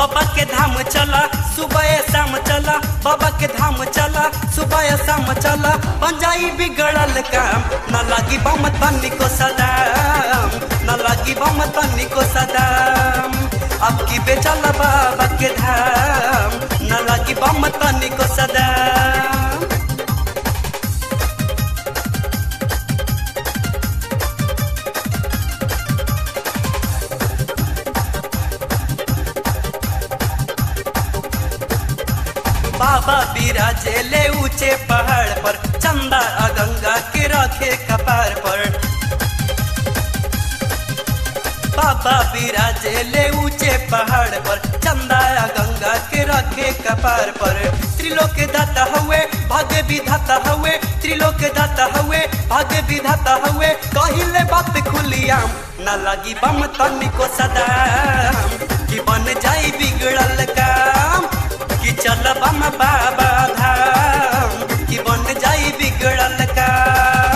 बाबा के धाम चला सुबह शाम चला, बाबा के धाम चला सुबह शाम चला, बन जाई बिगड़ल काम, न लागी बम तनी को सदाम, न लागी बम तनी को सदाम। अब की बेचल बाबा के धाम, न लागी बम तनी को सदाम। बाबा बिराजे ले ऊंचे पहाड़ पर, चंदा गंगा के रखे कपार पर। बाबा बिराजे ले ऊंचे पहाड़ पर, चंदा गंगा के रखे कपार पर। त्रिलोक दाता हुए भाग्य विधाता हुए, त्रिलोक दाता हुए भाग्य विधाता हुए, कहिले बात खुलियाम, न लगी बम तनी को सदाम, कि बन जाई बिगड़ल काम, कि चल बम बाबा धाम, कि बन जाई बिगड़ल काम।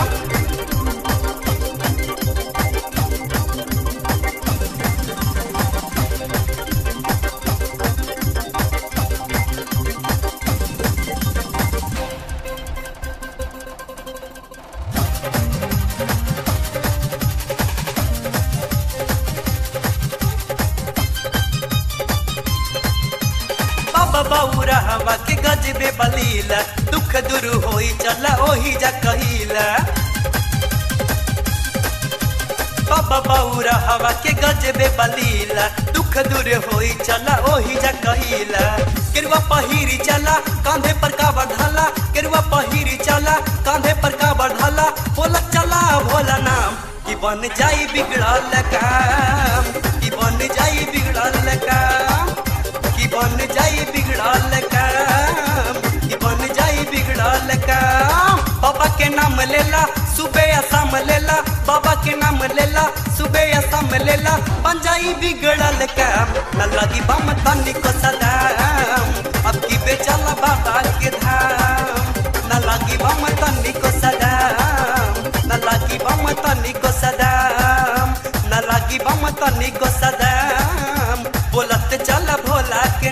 बबौरा हवा के गजबे बलीला, दुख दूर होई चला ओही जा कहिला। बबौरा हवा के गजबे बलीला, दुख दूर होई चला ओही जा कहिला। केरुआ पहिरी चला कांधे पर काबर ढाला, केरुआ पहिरी चला कांधे पर काबर ढाला, बोला चला भोला नाम, कि बन जाई बिगड़ल काम, कि बन जाई बिगड़ल काम, कि बन जाई बिगड़ल काम, कि बन जाई बिगड़ल काम। बाबा के नाम लेला सुबह शाम लेला, बाबा के नाम लेला सुबह शाम लेला, बन जाई बिगड़ल काम, न लगी बम तनी को सदाम। अब की बेचल बाबा के धाम, न लगी बम तनी को सदाम, न लगी बम तनी को सदाम, न लगी बम तनी को सदाम। बोलत चल भोला के